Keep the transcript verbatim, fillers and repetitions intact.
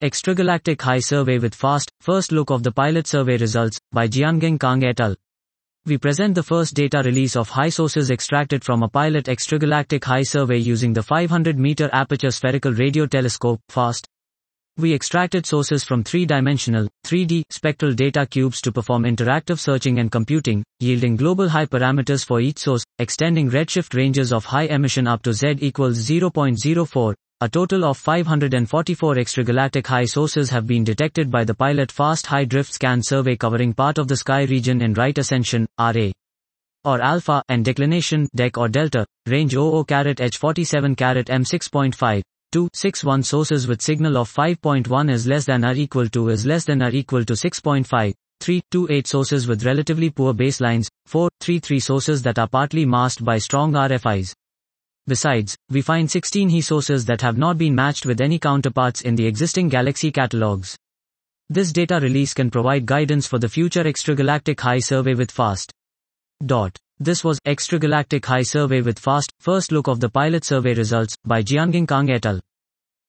Extragalactic High Survey with FAST, First Look of the Pilot Survey Results, by Jiangang Kang et al. We present the first data release of high sources extracted from a pilot extragalactic high survey using the five hundred meter Aperture Spherical Radio Telescope, FAST. We extracted sources from three-dimensional, three D, spectral data cubes to perform interactive searching and computing, yielding global high parameters for each source, extending redshift ranges of high emission up to Z equals zero point zero four. A total of five hundred forty-four extragalactic high sources have been detected by the pilot FAST High Drift Scan survey covering part of the sky region in right ascension, R A, or alpha, and declination, dec or delta, range zero zero H forty-seven M six point five. two six one sources with signal of five point one is less than or equal to is less than or equal to six point five. three two eight sources with relatively poor baselines. four three three sources that are partly masked by strong R F Is. Besides, we find sixteen He sources that have not been matched with any counterparts in the existing galaxy catalogs. This data release can provide guidance for the future extragalactic high survey with FAST. Dot. This was Extragalactic High Survey with FAST, First Look of the Pilot Survey Results, by Jiangang Kang et al.